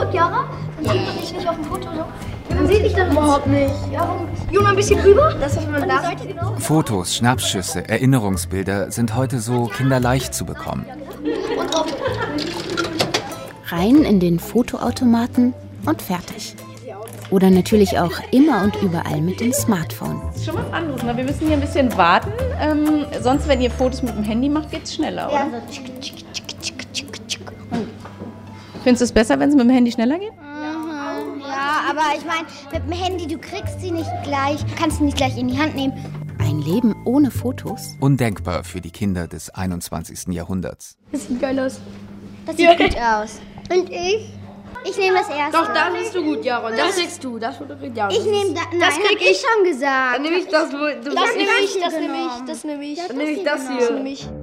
gut, Jara? Man sieht man dich nicht auf dem Foto so? Man sieht dich dann überhaupt nicht. Ja, warum? Jona, ein bisschen rüber. Das, was man da sieht. Genau. Fotos, Schnappschüsse, Erinnerungsbilder sind heute so kinderleicht zu bekommen. Und drauf. Rein in den Fotoautomaten und fertig. Oder natürlich auch immer und überall mit dem Smartphone. Das ist schon was anderes, ne? Wir müssen hier ein bisschen warten. Sonst, wenn ihr Fotos mit dem Handy macht, geht's schneller, oder? Ja, Findest du es besser, wenn es mit dem Handy schneller geht? Ja, aber ich meine, mit dem Handy, du kriegst sie nicht gleich, kannst sie nicht gleich in die Hand nehmen. Ein Leben ohne Fotos? Undenkbar für die Kinder des 21. Jahrhunderts. das sieht geil aus. Das sieht gut aus. Und ich? Ich nehme das erste. Doch, da bist du gut, Jaron. Das kriegst du. Das fotografiert Jaron. Ich nehme das. Nein, Das krieg hab ich schon gesagt. Dann nehme ich das. Das nehme ich. Das nehme ich. Das nehme ich. Ja, Dann nehme ich das das hier hier. genommen. Nehme ich.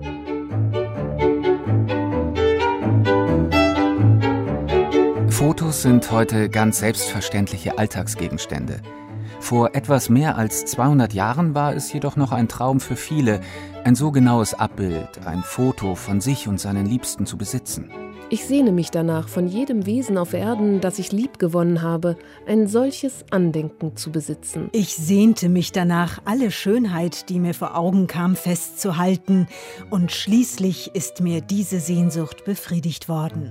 Fotos sind heute ganz selbstverständliche Alltagsgegenstände. Vor etwas mehr als 200 Jahren war es jedoch noch ein Traum für viele, ein so genaues Abbild, ein Foto von sich und seinen Liebsten zu besitzen. Ich sehne mich danach, von jedem Wesen auf Erden, das ich liebgewonnen habe, ein solches Andenken zu besitzen. Ich sehnte mich danach, alle Schönheit, die mir vor Augen kam, festzuhalten. Und schließlich ist mir diese Sehnsucht befriedigt worden.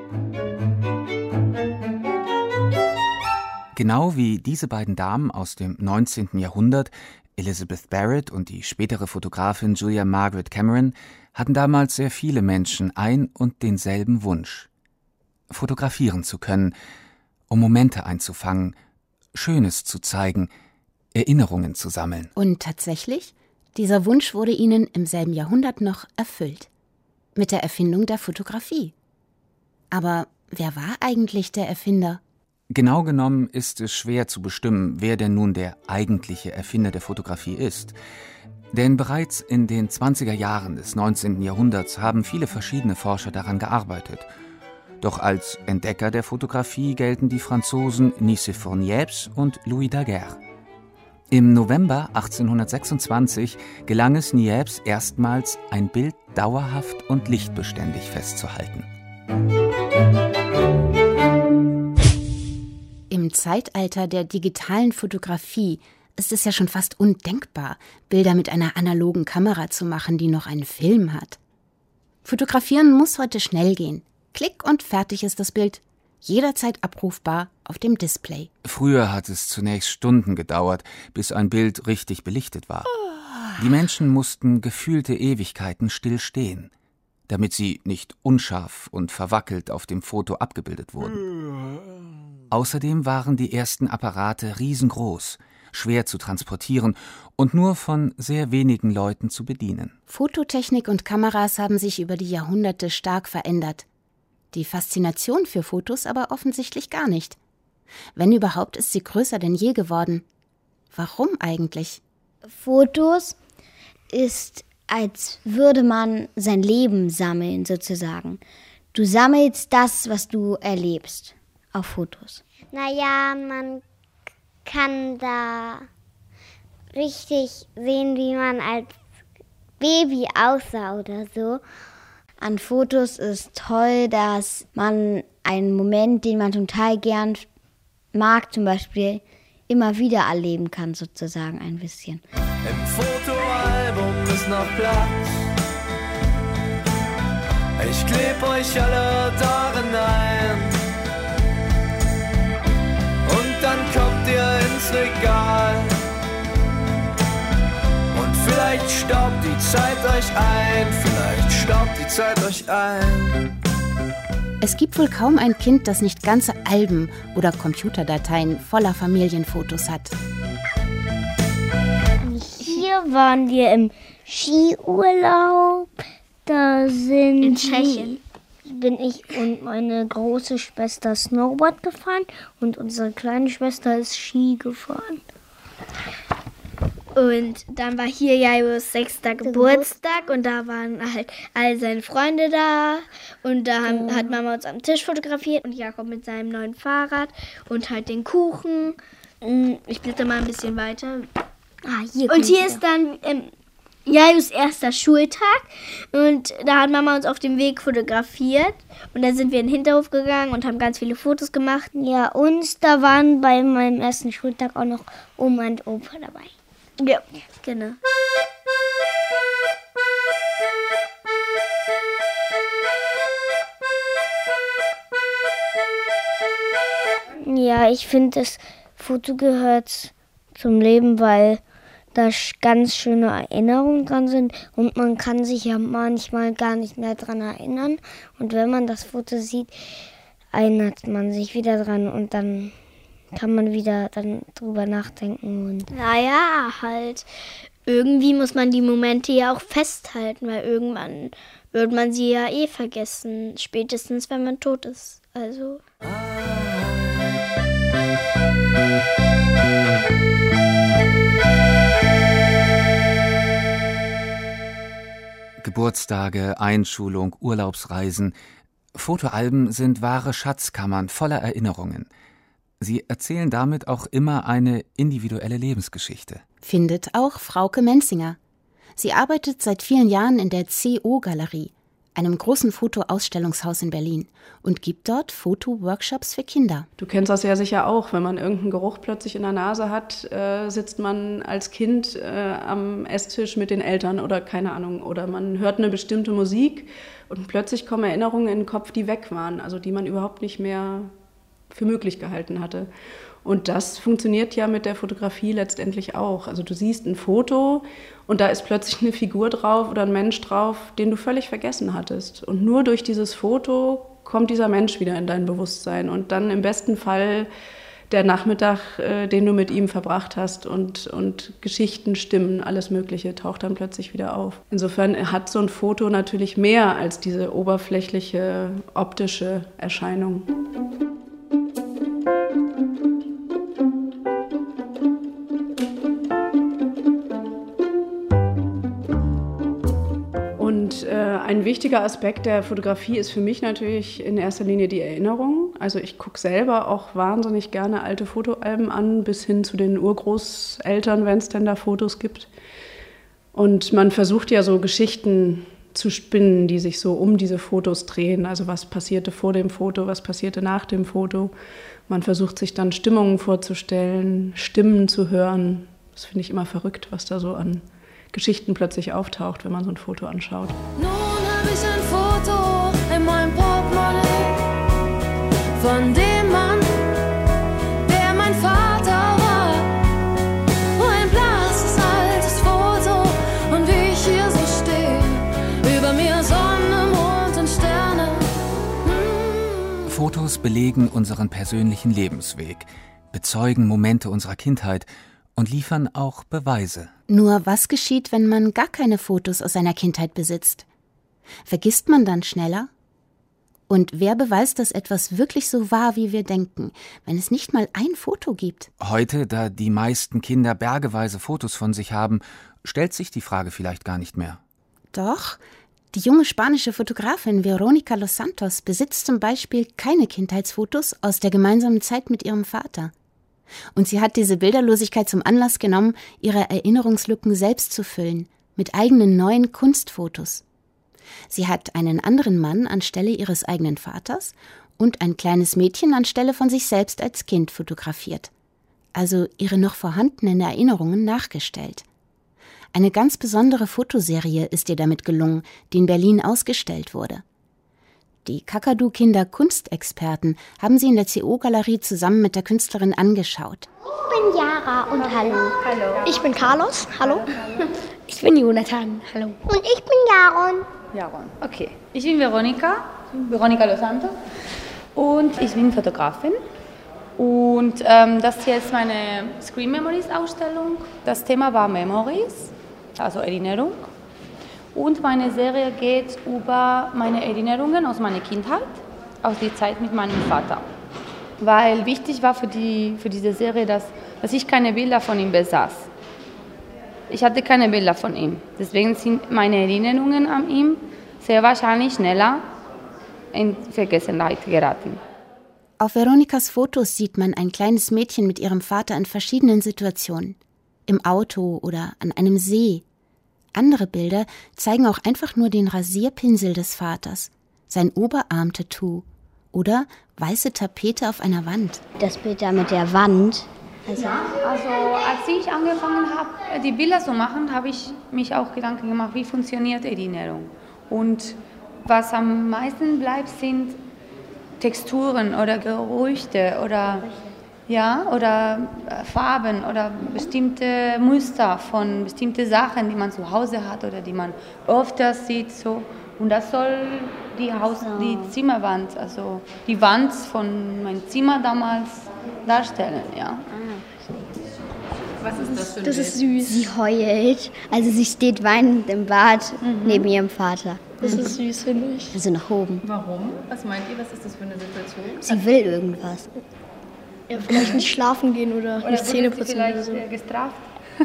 Genau wie diese beiden Damen aus dem 19. Jahrhundert, Elizabeth Barrett und die spätere Fotografin Julia Margaret Cameron, hatten damals sehr viele Menschen ein und denselben Wunsch: fotografieren zu können, um Momente einzufangen, Schönes zu zeigen, Erinnerungen zu sammeln. Und tatsächlich, dieser Wunsch wurde ihnen im selben Jahrhundert noch erfüllt. Mit der Erfindung der Fotografie. Aber wer war eigentlich der Erfinder? Genau genommen ist es schwer zu bestimmen, wer denn nun der eigentliche Erfinder der Fotografie ist. Denn bereits in den 20er Jahren des 19. Jahrhunderts haben viele verschiedene Forscher daran gearbeitet. Doch als Entdecker der Fotografie gelten die Franzosen Nicéphore Niepce und Louis Daguerre. Im November 1826 gelang es Niepce erstmals, ein Bild dauerhaft und lichtbeständig festzuhalten. Im Zeitalter der digitalen Fotografie ist es ja schon fast undenkbar, Bilder mit einer analogen Kamera zu machen, die noch einen Film hat. Fotografieren muss heute schnell gehen. Klick und fertig ist das Bild. Jederzeit abrufbar auf dem Display. Früher hat es zunächst Stunden gedauert, bis ein Bild richtig belichtet war. Die Menschen mussten gefühlte Ewigkeiten stillstehen, damit sie nicht unscharf und verwackelt auf dem Foto abgebildet wurden. Außerdem waren die ersten Apparate riesengroß, schwer zu transportieren und nur von sehr wenigen Leuten zu bedienen. Fototechnik und Kameras haben sich über die Jahrhunderte stark verändert. Die Faszination für Fotos aber offensichtlich gar nicht. Wenn überhaupt, ist sie größer denn je geworden. Warum eigentlich? Fotos ist, als würde man sein Leben sammeln, sozusagen. Du sammelst das, was du erlebst, auf Fotos. Naja, man kann da richtig sehen, wie man als Baby aussah oder so. An Fotos ist toll, dass man einen Moment, den man total gern mag, zum Beispiel, immer wieder erleben kann, sozusagen ein bisschen. Im Fotoalbum ist noch Platz. Ich kleb euch alle darin ein. Und dann kommt ihr ins Regal. Und vielleicht staubt die Zeit euch ein. Vielleicht staubt die Zeit euch ein. Es gibt wohl kaum ein Kind, das nicht ganze Alben oder Computerdateien voller Familienfotos hat. Hier waren wir im Skiurlaub. Da sind in Tschechien. Bin ich und meine große Schwester Snowboard gefahren und unsere kleine Schwester ist Ski gefahren. Und dann war hier Jairos 6. Geburtstag und da waren halt all seine Freunde da. Und da hat Mama uns am Tisch fotografiert und Jakob mit seinem neuen Fahrrad und halt den Kuchen. Ich blätter mal ein bisschen weiter. Hier und hier ist dann Jaius erster Schultag und da hat Mama uns auf dem Weg fotografiert und dann sind wir in den Hinterhof gegangen und haben ganz viele Fotos gemacht. Ja, und da waren bei meinem ersten Schultag auch noch Oma und Opa dabei. Ja, genau. Ja, ich finde, das Foto gehört zum Leben, weil da ganz schöne Erinnerungen dran sind und man kann sich ja manchmal gar nicht mehr dran erinnern. Und wenn man das Foto sieht, erinnert man sich wieder dran und dann kann man wieder dann drüber nachdenken. Und naja, halt, irgendwie muss man die Momente ja auch festhalten, weil irgendwann wird man sie ja eh vergessen, spätestens wenn man tot ist. Also. Geburtstage, Einschulung, Urlaubsreisen. Fotoalben sind wahre Schatzkammern voller Erinnerungen. Sie erzählen damit auch immer eine individuelle Lebensgeschichte. Findet auch Frauke Menzinger. Sie arbeitet seit vielen Jahren in der CO-Galerie, einem großen Fotoausstellungshaus in Berlin, und gibt dort Fotoworkshops für Kinder. Du kennst das ja sicher auch, wenn man irgendeinen Geruch plötzlich in der Nase hat, sitzt man als Kind am Esstisch mit den Eltern oder keine Ahnung, oder man hört eine bestimmte Musik und plötzlich kommen Erinnerungen in den Kopf, die weg waren, also die man überhaupt nicht mehr für möglich gehalten hatte. Und das funktioniert ja mit der Fotografie letztendlich auch. Also du siehst ein Foto und da ist plötzlich eine Figur drauf oder ein Mensch drauf, den du völlig vergessen hattest. Und nur durch dieses Foto kommt dieser Mensch wieder in dein Bewusstsein. Und dann im besten Fall der Nachmittag, den du mit ihm verbracht hast und Geschichten, Stimmen, alles Mögliche taucht dann plötzlich wieder auf. Insofern hat so ein Foto natürlich mehr als diese oberflächliche optische Erscheinung. Und ein wichtiger Aspekt der Fotografie ist für mich natürlich in erster Linie die Erinnerung. Also ich gucke selber auch wahnsinnig gerne alte Fotoalben an, bis hin zu den Urgroßeltern, wenn es denn da Fotos gibt. Und man versucht ja so Geschichten zu spinnen, die sich so um diese Fotos drehen. Also was passierte vor dem Foto, was passierte nach dem Foto. Man versucht sich dann Stimmungen vorzustellen, Stimmen zu hören. Das finde ich immer verrückt, was da so an Geschichten plötzlich auftaucht, wenn man so ein Foto anschaut. Nun habe ich ein Foto in meinem Portemonnaie von dem Mann, der mein Vater war. Oh, ein blasses altes Foto und wie ich hier so stehe, über mir Sonne, Mond und Sterne. Fotos belegen unseren persönlichen Lebensweg, bezeugen Momente unserer Kindheit und liefern auch Beweise. Nur was geschieht, wenn man gar keine Fotos aus seiner Kindheit besitzt? Vergisst man dann schneller? Und wer beweist, dass etwas wirklich so war, wie wir denken, wenn es nicht mal ein Foto gibt? Heute, da die meisten Kinder bergeweise Fotos von sich haben, stellt sich die Frage vielleicht gar nicht mehr. Doch, die junge spanische Fotografin Verónica Los Santos besitzt zum Beispiel keine Kindheitsfotos aus der gemeinsamen Zeit mit ihrem Vater. Und sie hat diese Bilderlosigkeit zum Anlass genommen, ihre Erinnerungslücken selbst zu füllen, mit eigenen neuen Kunstfotos. Sie hat einen anderen Mann anstelle ihres eigenen Vaters und ein kleines Mädchen anstelle von sich selbst als Kind fotografiert. Also ihre noch vorhandenen Erinnerungen nachgestellt. Eine ganz besondere Fotoserie ist ihr damit gelungen, die in Berlin ausgestellt wurde. Die Kakadu-Kinder-Kunstexperten haben sie in der CO-Galerie zusammen mit der Künstlerin angeschaut. Ich bin Jara und hallo. Hallo. Ich bin Carlos. Hallo. Ich bin Jonathan. Hallo. Und ich bin Jaron. Jaron, okay. Ich bin Verónica Los Santos und ich bin Fotografin. Und das hier ist meine Screen Memories Ausstellung. Das Thema war Memories, also Erinnerung. Und meine Serie geht über meine Erinnerungen aus meiner Kindheit, aus der Zeit mit meinem Vater. Weil wichtig war für diese Serie, dass ich keine Bilder von ihm besaß. Ich hatte keine Bilder von ihm. Deswegen sind meine Erinnerungen an ihn sehr wahrscheinlich schneller in Vergessenheit geraten. Auf Veronicas Fotos sieht man ein kleines Mädchen mit ihrem Vater in verschiedenen Situationen. Im Auto oder an einem See. Andere Bilder zeigen auch einfach nur den Rasierpinsel des Vaters, sein Oberarm-Tattoo oder weiße Tapete auf einer Wand. Das Bild da mit der Wand. Also als ich angefangen habe, die Bilder zu machen, habe ich mich auch Gedanken gemacht, wie funktioniert Erinnerung. Und was am meisten bleibt, sind Texturen oder Gerüche oder Farben oder bestimmte Muster von bestimmten Sachen, die man zu Hause hat oder die man öfter sieht. So. Und das soll die Zimmerwand, also die Wand von meinem Zimmer damals darstellen. Ja. Was ist das für ein Das Bild? ist süß. Sie heult. Also sie steht weinend im Bad neben ihrem Vater. Das ist süß, finde ich. Also nach oben. Warum? Was meint ihr, was ist das für eine Situation? Sie will irgendwas. Ja, vielleicht nicht schlafen gehen oder nicht Zähne putzen oder so. Gestraft.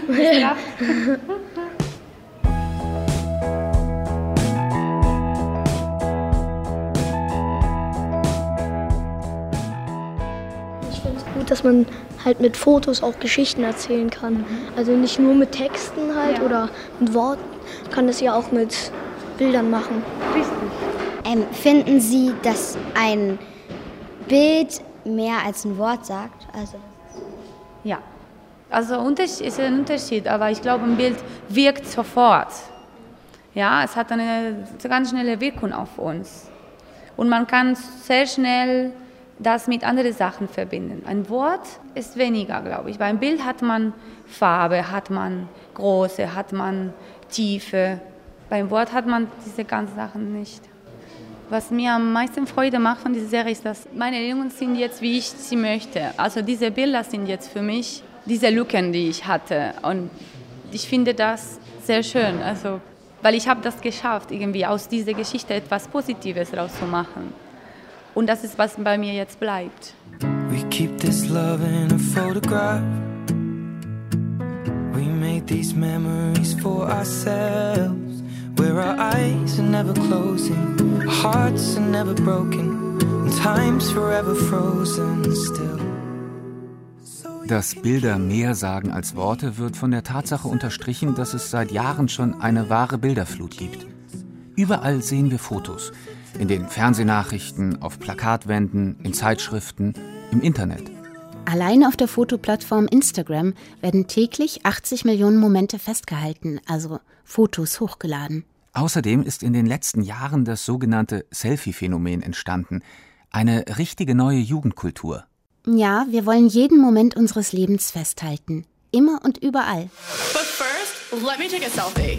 Ich finde es gut, dass man halt mit Fotos auch Geschichten erzählen kann. Also nicht nur mit Texten halt oder mit Worten. Man kann das ja auch mit Bildern machen. Finden Sie, dass ein Bild mehr als ein Wort sagt? Ja, also ist ein Unterschied, aber ich glaube, ein Bild wirkt sofort. Ja, es hat eine ganz schnelle Wirkung auf uns. Und man kann sehr schnell das mit anderen Sachen verbinden. Ein Wort ist weniger, glaube ich. Bei einem Bild hat man Farbe, hat man Größe, hat man Tiefe. Beim Wort hat man diese ganzen Sachen nicht. Was mir am meisten Freude macht von dieser Serie ist, dass meine Erinnerungen sind jetzt, wie ich sie möchte. Also diese Bilder sind jetzt für mich diese Lücken, die ich hatte. Und ich finde das sehr schön, also, weil ich habe das geschafft, irgendwie aus dieser Geschichte etwas Positives rauszumachen. Und das ist, was bei mir jetzt bleibt. We keep this love in a photograph. We made these memories for ourselves. Where our eyes are never closing, our hearts are never broken, and time's forever frozen still. Dass Bilder mehr sagen als Worte, wird von der Tatsache unterstrichen, dass es seit Jahren schon eine wahre Bilderflut gibt. Überall sehen wir Fotos. In den Fernsehnachrichten, auf Plakatwänden, in Zeitschriften, im Internet. Allein auf der Fotoplattform Instagram werden täglich 80 Millionen Momente festgehalten, also Fotos hochgeladen. Außerdem ist in den letzten Jahren das sogenannte Selfie-Phänomen entstanden. Eine richtige neue Jugendkultur. Ja, wir wollen jeden Moment unseres Lebens festhalten. Immer und überall. But first, let me take a selfie.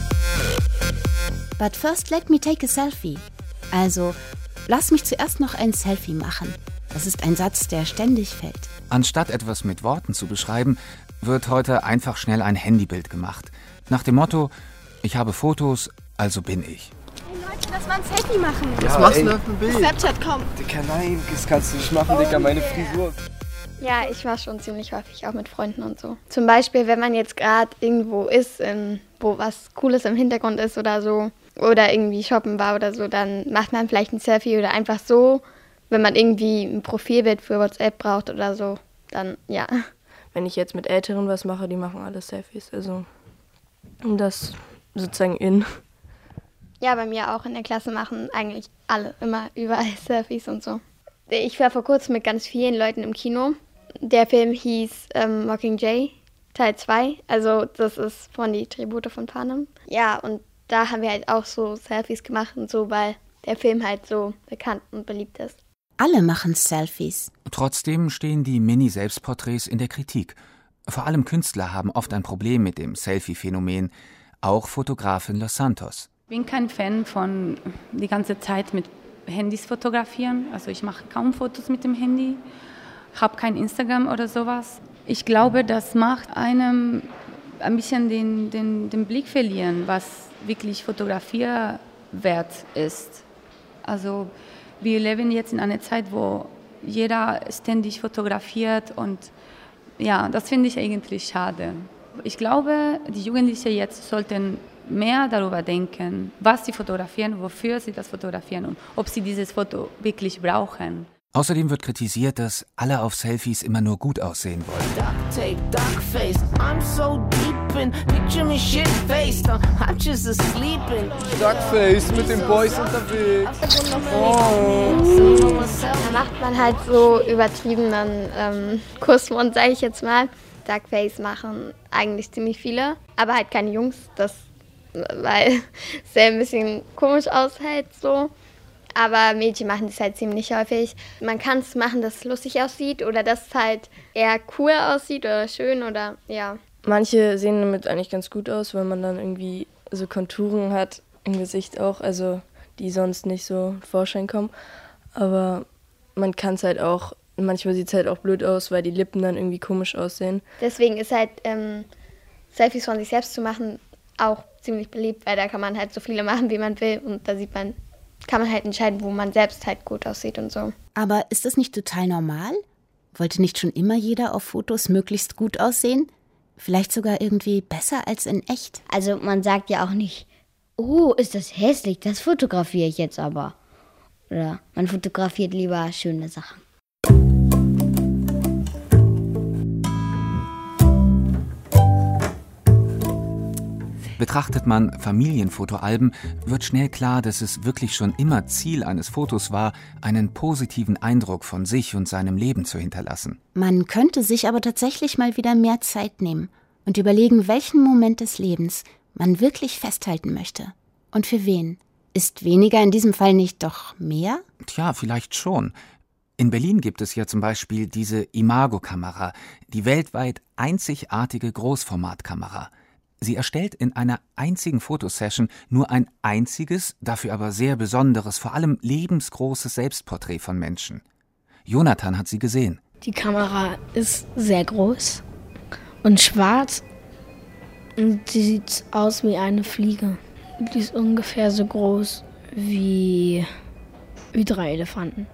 But first, let me take a selfie. Also, lass mich zuerst noch ein Selfie machen. Das ist ein Satz, der ständig fällt. Anstatt etwas mit Worten zu beschreiben, wird heute einfach schnell ein Handybild gemacht. Nach dem Motto, ich habe Fotos, also bin ich. Hey Leute, lass mal ein Selfie machen. Was machst du denn auf dem Bild? Snapchat, komm. Dicker, nein, das kannst du nicht machen, Dicker, meine Frisur. Ja, ich war schon ziemlich häufig auch mit Freunden und so. Zum Beispiel, wenn man jetzt gerade irgendwo ist, wo was Cooles im Hintergrund ist oder so, oder irgendwie shoppen war oder so, dann macht man vielleicht ein Selfie oder einfach so, wenn man irgendwie ein Profilbild für WhatsApp braucht oder so, dann ja. Wenn ich jetzt mit Älteren was mache, die machen alle Selfies, also das sozusagen in. Ja, bei mir auch in der Klasse machen eigentlich alle immer überall Selfies und so. Ich war vor kurzem mit ganz vielen Leuten im Kino. Der Film hieß Mockingjay, Teil 2. Also das ist von die Tribute von Panem. Ja, und da haben wir halt auch so Selfies gemacht und so, weil der Film halt so bekannt und beliebt ist. Alle machen Selfies. Trotzdem stehen die Mini-Selbstporträts in der Kritik. Vor allem Künstler haben oft ein Problem mit dem Selfie-Phänomen. Auch Fotografin Los Santos. Ich bin kein Fan von die ganze Zeit mit Handys fotografieren. Also ich mache kaum Fotos mit dem Handy, habe kein Instagram oder sowas. Ich glaube, das macht einem ein bisschen den Blick verlieren, was wirklich fotografierwert ist. Also wir leben jetzt in einer Zeit, wo jeder ständig fotografiert und ja, das finde ich eigentlich schade. Ich glaube, die Jugendlichen jetzt sollten mehr darüber denken, was sie fotografieren, wofür sie das fotografieren und ob sie dieses Foto wirklich brauchen. Außerdem wird kritisiert, dass alle auf Selfies immer nur gut aussehen wollen. Duct tape, duck face. I'm so deep in. Picture me shit faced. I'm just asleep in. Duckface mit den Boys unterwegs. Da macht man halt so übertriebenen Kussmund, sage ich jetzt mal. Duckface machen eigentlich ziemlich viele, aber halt keine Jungs, weil es sehr ein bisschen komisch aushält so. Aber Mädchen machen das halt ziemlich häufig. Man kann es machen, dass es lustig aussieht oder dass es halt eher cool aussieht oder schön oder ja. Manche sehen damit eigentlich ganz gut aus, weil man dann irgendwie so Konturen hat im Gesicht auch, also die sonst nicht so zum Vorschein kommen. Aber man kann es halt auch, manchmal sieht es halt auch blöd aus, weil die Lippen dann irgendwie komisch aussehen. Deswegen ist halt Selfies von sich selbst zu machen auch ziemlich beliebt, weil da kann man halt so viele machen, wie man will und da kann man halt entscheiden, wo man selbst halt gut aussieht und so. Aber ist das nicht total normal? Wollte nicht schon immer jeder auf Fotos möglichst gut aussehen? Vielleicht sogar irgendwie besser als in echt? Also man sagt ja auch nicht, oh, ist das hässlich, das fotografiere ich jetzt aber. Oder man fotografiert lieber schöne Sachen. Betrachtet man Familienfotoalben, wird schnell klar, dass es wirklich schon immer Ziel eines Fotos war, einen positiven Eindruck von sich und seinem Leben zu hinterlassen. Man könnte sich aber tatsächlich mal wieder mehr Zeit nehmen und überlegen, welchen Moment des Lebens man wirklich festhalten möchte. Und für wen? Ist weniger in diesem Fall nicht doch mehr? Tja, vielleicht schon. In Berlin gibt es ja zum Beispiel diese Imago-Kamera, die weltweit einzigartige Großformatkamera. Sie erstellt in einer einzigen Fotosession nur ein einziges, dafür aber sehr besonderes, vor allem lebensgroßes Selbstporträt von Menschen. Jonathan hat sie gesehen. Die Kamera ist sehr groß und schwarz und sie sieht aus wie eine Fliege. Die ist ungefähr so groß wie 3 Elefanten.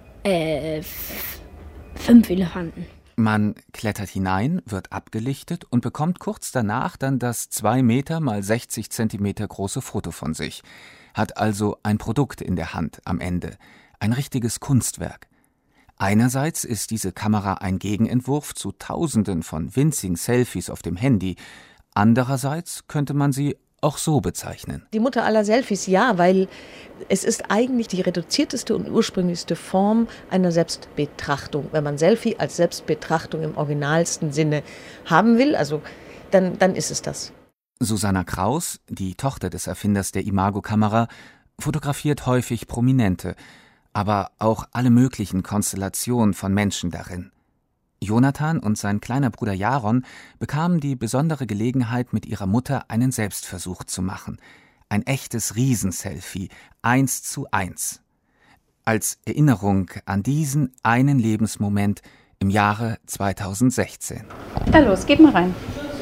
5 Elefanten. Man klettert hinein, wird abgelichtet und bekommt kurz danach dann das 2 Meter mal 60 Zentimeter große Foto von sich. Hat also ein Produkt in der Hand am Ende. Ein richtiges Kunstwerk. Einerseits ist diese Kamera ein Gegenentwurf zu Tausenden von winzigen Selfies auf dem Handy. Andererseits könnte man sie auch so bezeichnen. Die Mutter aller Selfies, ja, weil es ist eigentlich die reduzierteste und ursprünglichste Form einer Selbstbetrachtung. Wenn man Selfie als Selbstbetrachtung im originalsten Sinne haben will, also dann ist es das. Susanna Kraus, die Tochter des Erfinders der Imago-Kamera, fotografiert häufig Prominente, aber auch alle möglichen Konstellationen von Menschen darin. Jonathan und sein kleiner Bruder Jaron bekamen die besondere Gelegenheit, mit ihrer Mutter einen Selbstversuch zu machen. Ein echtes Riesenselfie, 1:1. Als Erinnerung an diesen einen Lebensmoment im Jahre 2016. Na los, geht mal rein.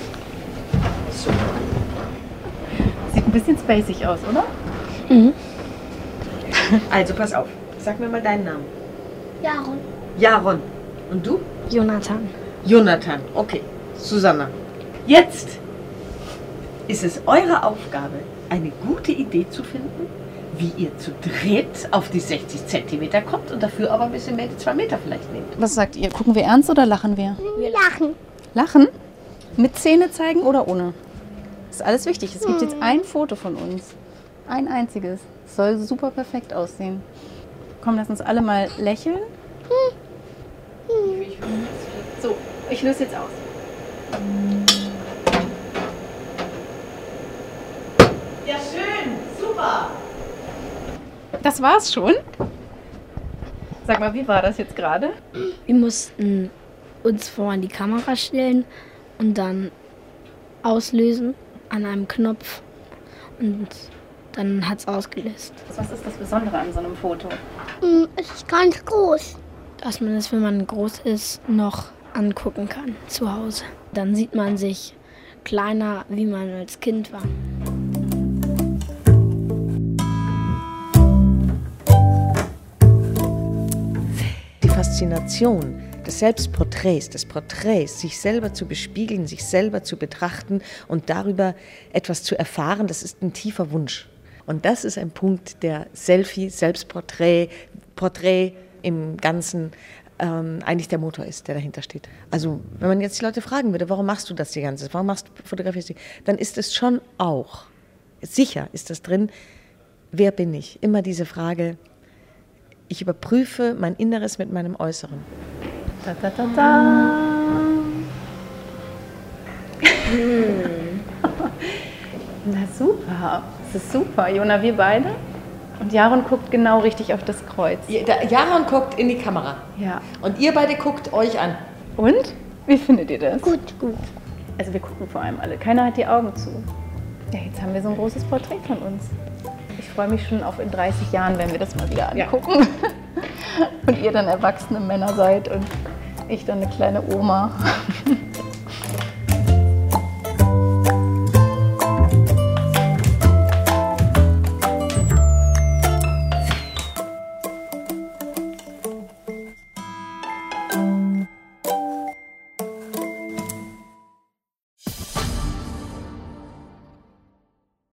Sieht ein bisschen spacig aus, oder? Mhm. Also pass auf, sag mir mal deinen Namen. Jaron. Jaron. Und du? Jonathan. Jonathan, okay. Susanna. Jetzt ist es eure Aufgabe, eine gute Idee zu finden, wie ihr zu dritt auf die 60 Zentimeter kommt und dafür aber ein bisschen mehr, die 2 Meter vielleicht nehmt. Was sagt ihr? Gucken wir ernst oder lachen wir? Wir lachen. Lachen? Mit Zähne zeigen oder ohne? Das ist alles wichtig. Es gibt jetzt ein Foto von uns. Ein einziges. Es soll super perfekt aussehen. Komm, lass uns alle mal lächeln. So, ich löse jetzt aus. Ja, schön, super. Das war's schon. Sag mal, wie war das jetzt gerade? Wir mussten uns vor an die Kamera stellen und dann auslösen an einem Knopf und dann hat's ausgelöst. Was ist das Besondere an so einem Foto? Es ist ganz groß. Dass man es, wenn man groß ist, noch angucken kann zu Hause. Dann sieht man sich kleiner, wie man als Kind war. Die Faszination des Selbstporträts, des Porträts, sich selber zu bespiegeln, sich selber zu betrachten und darüber etwas zu erfahren, das ist ein tiefer Wunsch. Und das ist ein Punkt, der Selfie, Selbstporträt, Porträt im Ganzen eigentlich der Motor ist, der dahinter steht. Also wenn man jetzt die Leute fragen würde, warum machst du das die ganze Zeit, warum fotografierst du, dann ist es schon auch, sicher ist das drin, wer bin ich? Immer diese Frage, ich überprüfe mein Inneres mit meinem Äußeren. Da, da, da, da. Na super, das ist super. Jona, wir beide. Und Jaron guckt genau richtig auf das Kreuz. Jaron guckt in die Kamera. Ja. Und ihr beide guckt euch an. Und? Wie findet ihr das? Gut. Also wir gucken vor allem alle. Keiner hat die Augen zu. Ja, jetzt haben wir so ein großes Porträt von uns. Ich freue mich schon auf in 30 Jahren, wenn wir das mal wieder angucken. Ja. Und ihr dann erwachsene Männer seid und ich dann eine kleine Oma.